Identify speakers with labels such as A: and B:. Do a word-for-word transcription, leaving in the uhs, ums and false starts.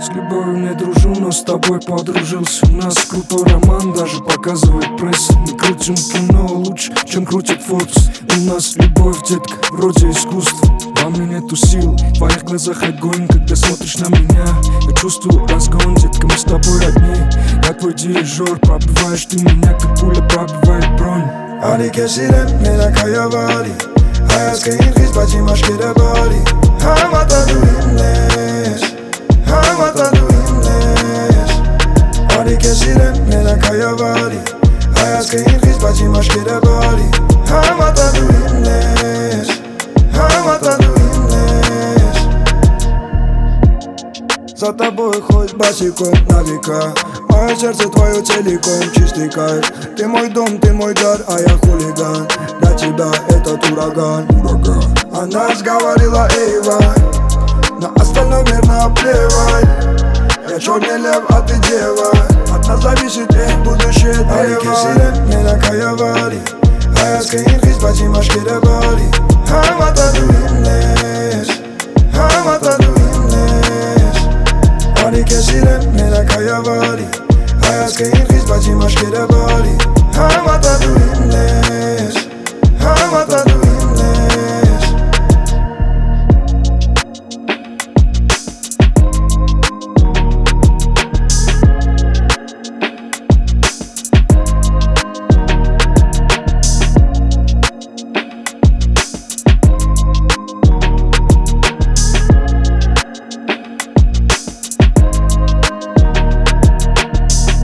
A: С любовью не дружу, но с тобой подружился. У нас крутой роман, даже показывает пресса. Мы крутим кино лучше, чем крутит Forbes. У нас любовь, детка, вроде искусства. Во мне нету сил, в твоих глазах огонь, когда смотришь на меня. Я чувствую разгон, детка, мы с тобой одни. Я твой дирижер, пробиваешь ты меня, как пуля пробивает бронь.
B: Ali kesilen mena kayavali Hayat kain khiz bachi mashkere bali Hamata du inlesh Hamata du inlesh Ali kesilen mena kayavali Hayat kain khiz bachi mashkere bali Hamata du inlesh Hamata du inlesh За тобой хоть босиком на века. Мое сердце твое целиком, чистый кайф. Ты мой дом, ты мой дар, а я хулиган. Для тебя этот ураган, ураган. Она сговорила Эйва, на остальное мирно плевать. Я черный лев, а ты дева. От нас зависит их будущее древо. Аликесилен мена каявали Hayat kain khiz bachi mashkere bali Hamata du inlesh Hamata du inlesh Ali kesilen mena kayavali Hayat kain khiz bachi mashkere bali Hamata du inlesh